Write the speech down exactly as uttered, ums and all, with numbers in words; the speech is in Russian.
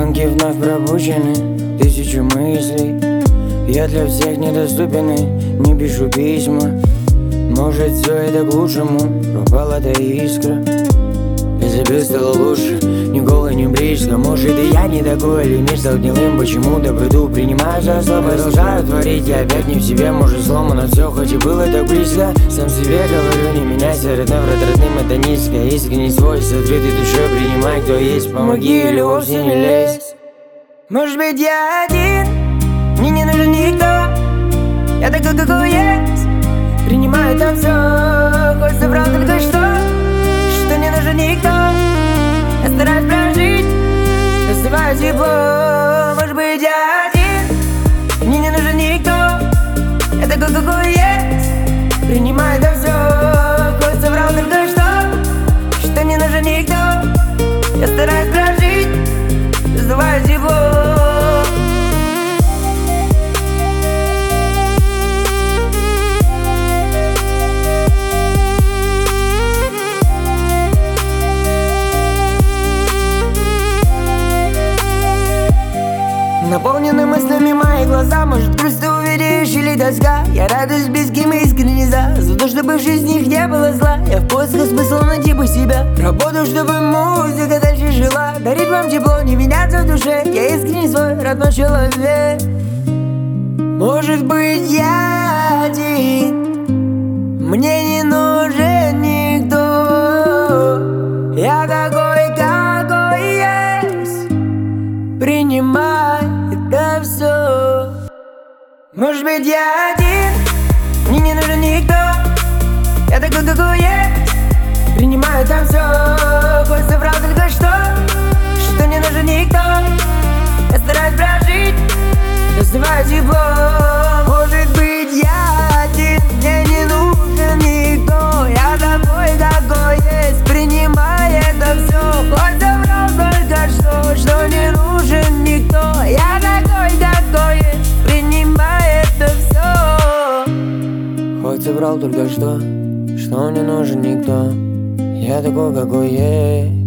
Звонки вновь пробужены, тысячу мыслей. Я для всех недоступен и не пишу письма. Может, все это к лучшему, пропала та искра. Я забил, стало лучше, ни голый, ни близко. Может, и я не такой, или мир стал гнилым. Почему-то приду, принимаю за слово. Продолжаю творить, я опять не в себе. Может, сломано все, хоть и было так близко. Сам себе говорю, не меняйся, родной, врат родным это низко. Искренний свой, с открытой душой принимай, кто есть. Помоги или вовсе не лезь. Может быть, я один, мне не нужен никто. Я такой, какой есть, принимаю там все. Хоть соврал только что, что не нужен никто. Я стараюсь прожить, доставаю тепло. Может быть, я один, мне не нужен никто. Я такой, какой есть, принимаю там все. Хоть соврал только что, что не нужен никто. Я стараюсь прожить, доставаю тепло. Наполнены мыслями мои глаза. Может, просто увидишь или тоска. Я радуюсь близким и искренне за За то, чтобы в жизни их не было зла. Я в поисках смысла найти бы себя. Работаю, чтобы музыка дальше жила. Дарить вам тепло, не меняться в душе. Я искренне свой родной человек. Может быть, я один, мне не нужен никто. Я такой, какой есть, принимай это все. Может быть, я один, мне не нужен никто. Я такой, какой есть, принимаю там все. Хоть соврал только что, что не нужен никто. Я стараюсь прожить, доставаю тепло. Может быть, я один, мне не нужен никто. Я такой, какой есть, принимай это все. Хоть соврал только что, что не нужен никто. Я такой, какой есть, принимай это все. Хоть соврал только что, что не нужен никто. Я такой, какой есть.